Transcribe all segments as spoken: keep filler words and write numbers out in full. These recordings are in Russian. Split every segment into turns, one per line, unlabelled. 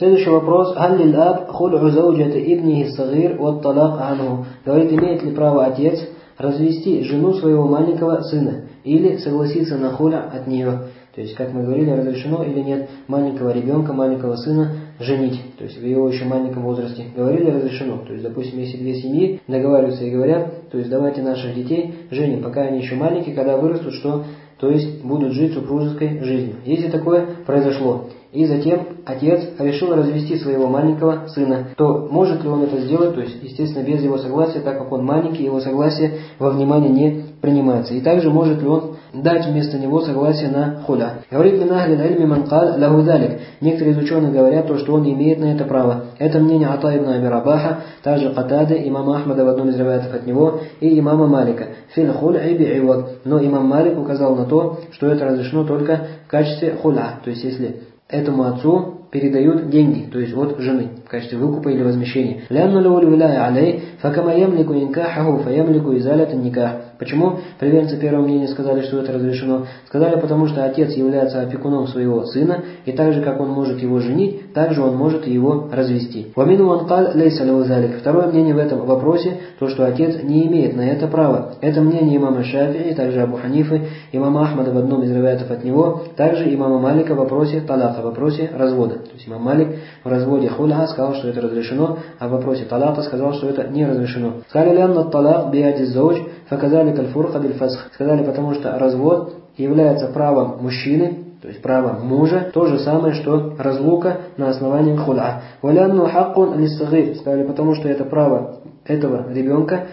Следующий вопрос. Халь лил-аб хул'у зауджати ибнихи сагир ват талак анху. Говорит, имеет ли право отец развести жену своего маленького сына или согласиться на хуля от нее? То есть, как мы говорили, разрешено или нет маленького ребенка, маленького сына женить, то есть в его еще маленьком возрасте. Говорили, разрешено. То есть, допустим, если две семьи договариваются и говорят, то есть давайте наших детей женим, пока они еще маленькие, когда вырастут, что, то есть будут жить супружеской жизнью. Если такое произошло, и затем отец решил развести своего маленького сына, то может ли он это сделать, то есть, естественно, без его согласия, так как он маленький, его согласие во внимание не принимается. И также может ли он дать вместо него согласие на хуля. Говорит мин ахли аль-ильми ман кал лаху далик. Некоторые из ученых говорят, то, что он имеет на это право. Это мнение Ата ибн Аби Рабаха, также Катады, имама Ахмада в одном из риваятов от него, и имама Малика. Фил хул'и би'ивад. Но имам Малик указал на то, что это разрешено только в качестве хуля. То есть, если этому отцу передают деньги, то есть от жены, в качестве выкупа или возмещения. Почему приверженцы первого мнения сказали, что это разрешено? Сказали, потому что отец является опекуном своего сына, и так же, как он может его женить, так же он может его развести. Второе мнение в этом вопросе, то, что отец не имеет на это права. Это мнение имама Шафии, также Абу Ханифы, имама Ахмада в одном из риваятов от него, также имама Малика в вопросе талака, в вопросе развода. То есть имам Малик в разводе хуля сказал, что это разрешено, а в вопросе талака сказал, что это не разрешено. Сказали, Сказали, потому что развод является правом мужчины, то есть правом мужа, то же самое, что разлука на основании хуля. Сказали, потому что это право этого ребенка,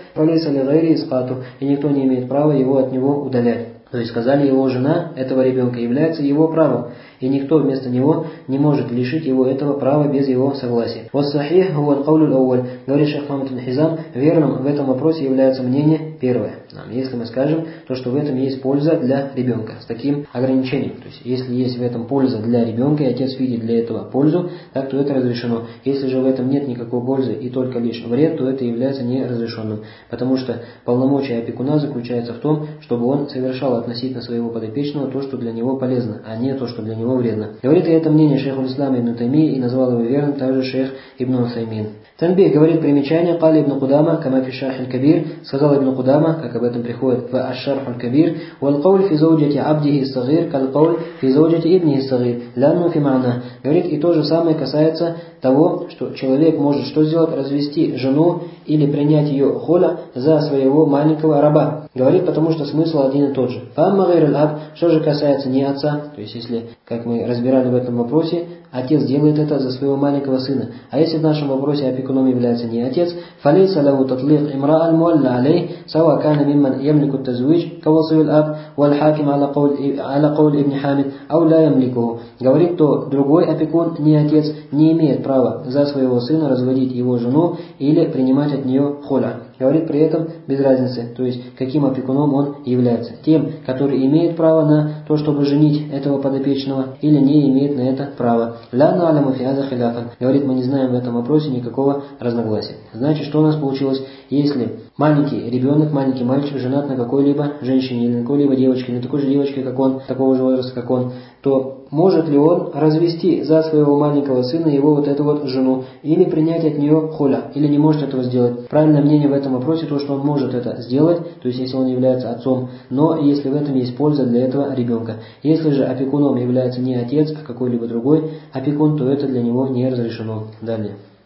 и никто не имеет права его от него удалять. То есть сказали, его жена этого ребенка является его правом, и никто вместо него не может лишить его этого права без его согласия. Вассахих хуа аль-каулю аль-ауаль. Говорит шейх Мухаммад ибн Хизам, верным в этом вопросе является мнение первое. Если мы скажем, то что в этом есть польза для ребенка, с таким ограничением. То есть, если есть в этом польза для ребенка, и отец видит для этого пользу, так то это разрешено. Если же в этом нет никакой пользы и только лишь вред, то это является неразрешенным. Потому что полномочия опекуна заключается в том, чтобы он совершал относительно своего подопечного то, что для него полезно, а не то, что для него вредно. Говорит и это мнение шейх аль-Ислама ибн Тайми, и назвал его верным также шейх ибн Усаймин. Танбих говорит примечание, Кали ибн Кудама, кама фи шарх аль-Кабир, сказал ибн Кудама, как об этом приходит в аш-шарх аль-Кабир, вал кауль фи зауджати абдихи сагир, кал кауль фи зауджати ибнихи сагир, лянну фи ма'на. Говорит, и то же самое касается того, что человек может что сделать? Развести жену или принять ее хуля за своего маленького раба. Говорит, потому что смысл один и тот же. Фамма гайр аль-аб, что же касается не отца, то есть если, как мы разбирали в этом вопросе, отец делает это за своего маленького сына. А если в нашем вопросе опекуном является не отец, фалейса лаху татлик имра аль-муалла алей, сава кана мимман ямлику тазвич, кавасу аль-аб, валь хаким аля кауль ибн Хамид, ау ла ямликуху. Говорит, то другой опекун, не отец, не имеет права за своего сына разводить его жену или принимать от нее хуля. Говорит при этом без разницы, то есть каким опекуном он является. Тем, который имеет право на то, чтобы женить этого подопечного, или не имеет на это права. Ля на'ламу фи хаза хиляфан. Говорит, мы не знаем в этом вопросе никакого разногласия. Значит, что у нас получилось? Если маленький ребенок, маленький мальчик женат на какой-либо женщине, или на какой-либо девочке, или на такой же девочке, как он, такого же возраста, как он, то может ли он развести за своего маленького сына его вот эту вот жену, или принять от нее хуля, или не может этого сделать? Правильное мнение в этом вопросе то, что он может это сделать, то есть если он является отцом, но если в этом есть польза для этого ребенка. Если же опекуном является не отец, а какой-либо другой опекун, то это для него не разрешено. Далее.